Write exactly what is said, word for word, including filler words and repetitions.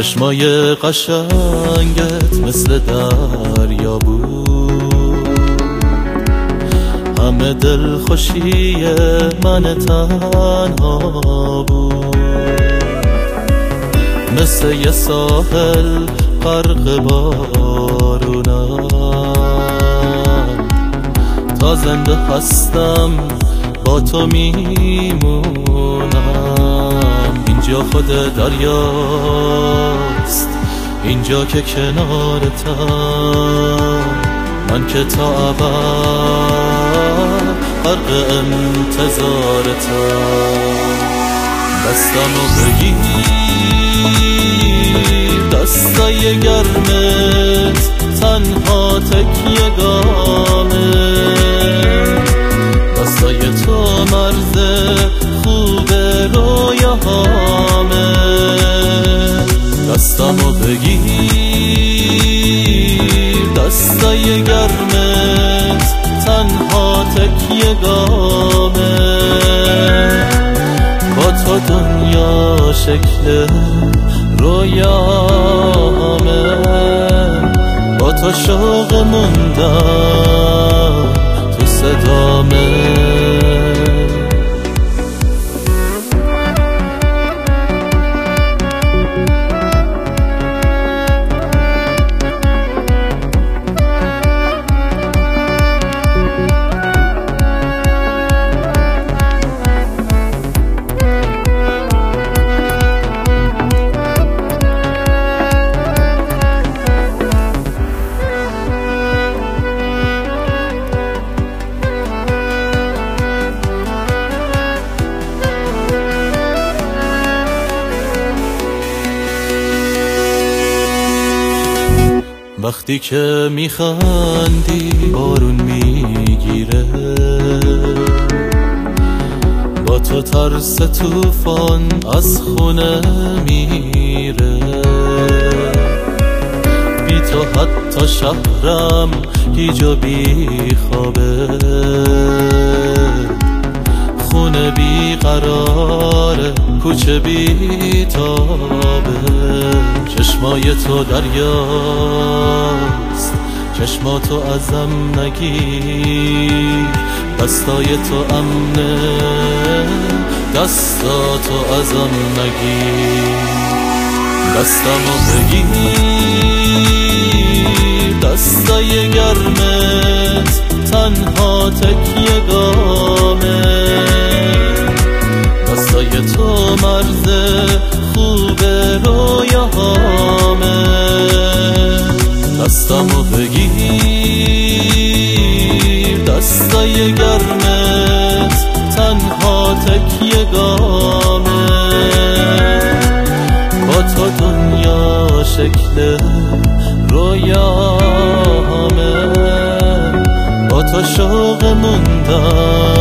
چشمای قشنگت مثل دریا بود، همه دل خوشی من تنها بود. مثل یه ساحل غرق بارونم، تا زنده هستم با تو میمونم. اینجا خود دریاست، اینجا که کنارتم، من که تا ابد غرق انتظارتم. دستمو بگیر، دستای گرمت تنها تکیه گامه، دستای تو مرز خوب رویاهامه. دستمو بگیر، دستای گرمت تنها تکیه گامه، با تو دنیا شکل رویاهامه، با تو شوق موندن تو صدامه. وقتی که میخندی بارون میگیره، با تو ترس طوفان از خونه میره. بی تو حتی شهرم گیجا بی خوابه، خونه بی قراره، کوچه بی تابه. چشمای تو دریاست، چشماتو ازم نگیر، دستای تو امنه، دستاتو ازم نگیر. دستمو بگیر، دستای گرمت تنها تکیه گامه، دستای تو مرز خوب رویاهامه. دستمو بگیر، دستای گرمت تنها تکیه گامه، با تو دنیا شکل رویاهامه، با تو شوق موندن